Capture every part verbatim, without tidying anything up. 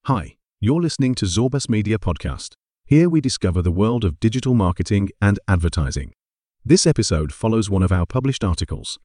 Hi, you're listening to Zorbas Media Podcast. Here we discover the world of digital marketing and advertising. This episode follows one of our published articles.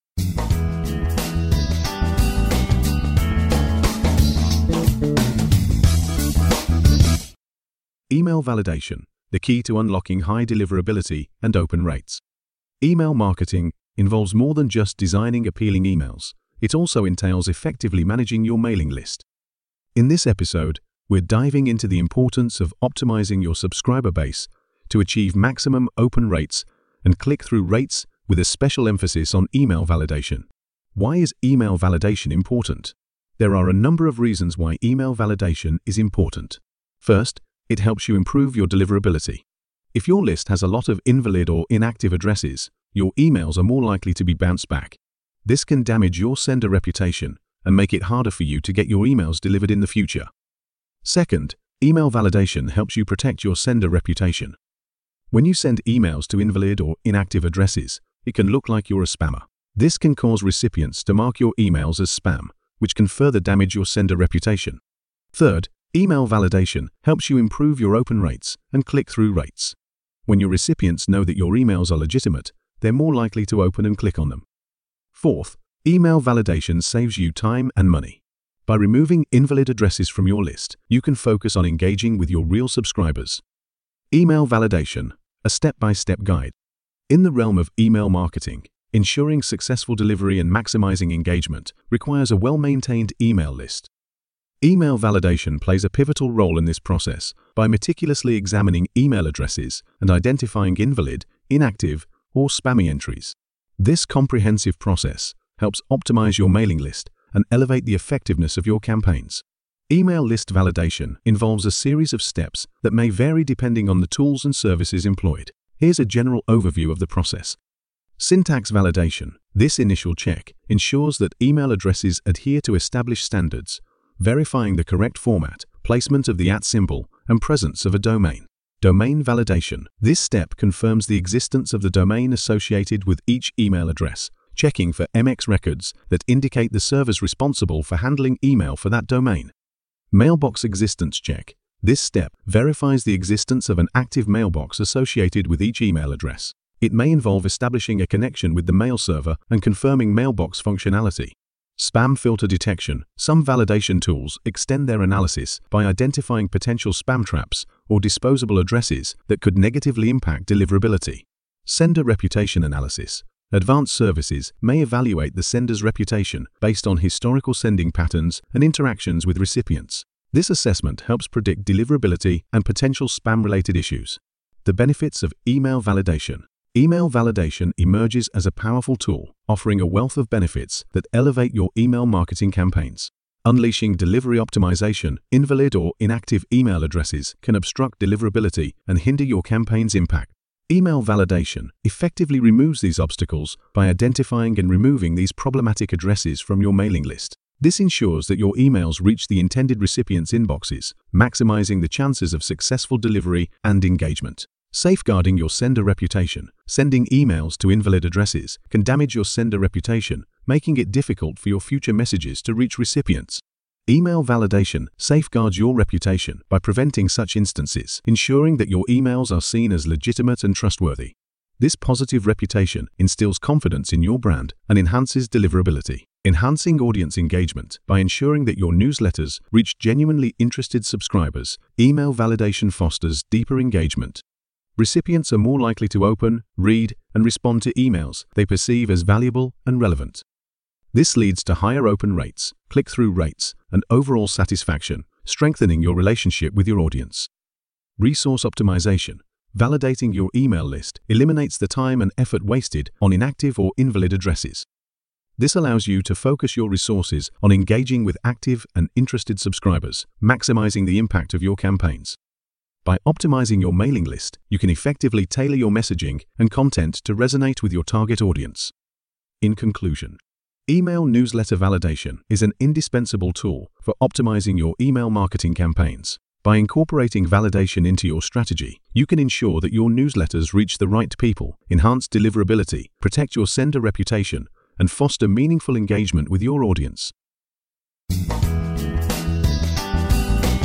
Email validation, the key to unlocking high deliverability and open rates. Email marketing involves more than just designing appealing emails. It also entails effectively managing your mailing list. In this episode, we're diving into the importance of optimizing your subscriber base to achieve maximum open rates and click-through rates with a special emphasis on email validation. Why is email validation important? There are a number of reasons why email validation is important. First, it helps you improve your deliverability. If your list has a lot of invalid or inactive addresses, your emails are more likely to be bounced back. This can damage your sender reputation and make it harder for you to get your emails delivered in the future. Second, email validation helps you protect your sender reputation. When you send emails to invalid or inactive addresses, it can look like you're a spammer. This can cause recipients to mark your emails as spam, which can further damage your sender reputation. Third, email validation helps you improve your open rates and click-through rates. When your recipients know that your emails are legitimate, they're more likely to open and click on them. Fourth, email validation saves you time and money. By removing invalid addresses from your list, you can focus on engaging with your real subscribers. Email validation, a step-by-step guide. In the realm of email marketing, ensuring successful delivery and maximizing engagement requires a well-maintained email list. Email validation plays a pivotal role in this process by meticulously examining email addresses and identifying invalid, inactive, or spammy entries. This comprehensive process helps optimize your mailing list and elevate the effectiveness of your campaigns. Email list validation involves a series of steps that may vary depending on the tools and services employed. Here's a general overview of the process. Syntax validation. This initial check ensures that email addresses adhere to established standards, verifying the correct format, placement of the at symbol, and presence of a domain. Domain validation. This step confirms the existence of the domain associated with each email address, checking for M X records that indicate the servers responsible for handling email for that domain. Mailbox existence check. This step verifies the existence of an active mailbox associated with each email address. It may involve establishing a connection with the mail server and confirming mailbox functionality. Spam filter detection. Some validation tools extend their analysis by identifying potential spam traps or disposable addresses that could negatively impact deliverability. Sender reputation analysis. Advanced services may evaluate the sender's reputation based on historical sending patterns and interactions with recipients. This assessment helps predict deliverability and potential spam-related issues. The benefits of email validation. Email validation emerges as a powerful tool, offering a wealth of benefits that elevate your email marketing campaigns. Unleashing delivery optimization. Invalid or inactive email addresses can obstruct deliverability and hinder your campaign's impact. Email validation effectively removes these obstacles by identifying and removing these problematic addresses from your mailing list. This ensures that your emails reach the intended recipients' inboxes, maximizing the chances of successful delivery and engagement. Safeguarding your sender reputation. Sending emails to invalid addresses can damage your sender reputation, making it difficult for your future messages to reach recipients. Email validation safeguards your reputation by preventing such instances, ensuring that your emails are seen as legitimate and trustworthy. This positive reputation instills confidence in your brand and enhances deliverability. Enhancing audience engagement. By ensuring that your newsletters reach genuinely interested subscribers, email validation fosters deeper engagement. Recipients are more likely to open, read, and respond to emails they perceive as valuable and relevant. This leads to higher open rates, click-through rates, and overall satisfaction, strengthening your relationship with your audience. Resource optimization. Validating your email list eliminates the time and effort wasted on inactive or invalid addresses. This allows you to focus your resources on engaging with active and interested subscribers, maximizing the impact of your campaigns. By optimizing your mailing list, you can effectively tailor your messaging and content to resonate with your target audience. In conclusion, email newsletter validation is an indispensable tool for optimizing your email marketing campaigns. By incorporating validation into your strategy, you can ensure that your newsletters reach the right people, enhance deliverability, protect your sender reputation, and foster meaningful engagement with your audience.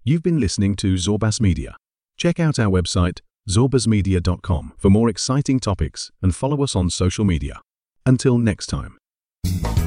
You've been listening to Zorbas Media. Check out our website, zorbas media dot com, for more exciting topics and follow us on social media. Until next time.